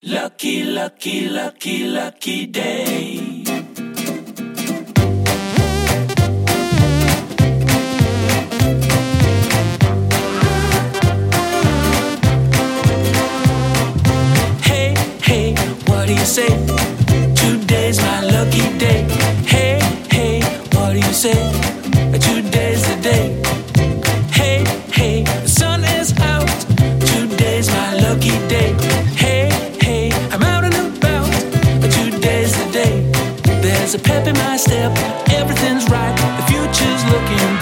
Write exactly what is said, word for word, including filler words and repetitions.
Lucky, lucky, lucky, lucky day. Hey, hey, what do you say? Today's my lucky day. Hey, hey, what do you say? Today's the day. Hey, hey, the sun is out. Today's my lucky day. Hey, hey, I'm out and about. Today's the day. There's a pep in my step. Everything's right. The future's looking